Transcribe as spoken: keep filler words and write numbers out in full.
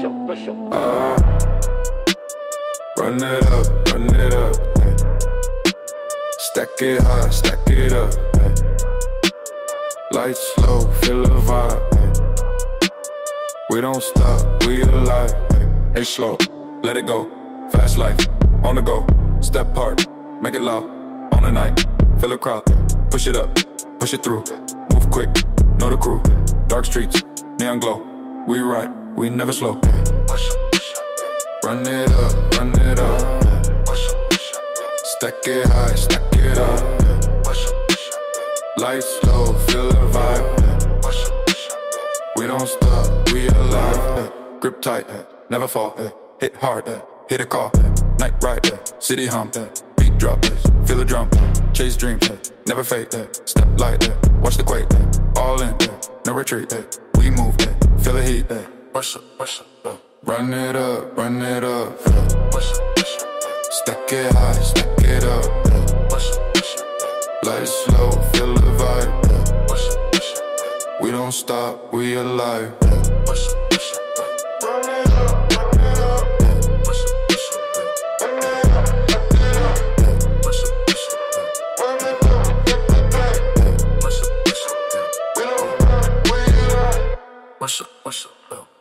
up, push up. Uh, run it up, run it up. Ay. Stack it high, stack it up. Ay. Lights low, feel the vibe. Ay. We don't stop, we alive. Ay. Hey, slow, let it go. Fast life, on the go. Step hard, make it loud. On the night, feel the crowd. Push it up, push it through. Move quick, know the crew. Dark streets, neon glow. We ride, we never slow. Run it up, run it up. Stack it high, stack it up. Lights low, feel the vibe. We don't stop, we alive. Grip tight, never fall. Hit hard, hit a call. Night ride, city hum. Beat drop, feel the drum. Chase dreams, never fade. Step light, watch the quake. All in, no retreat. We move, feel the heat. Push up, push up. Run it up, run it up. Stack it high, stack it up. Lights low, feel the vibe. We don't stop, we alive. What's up, what's up,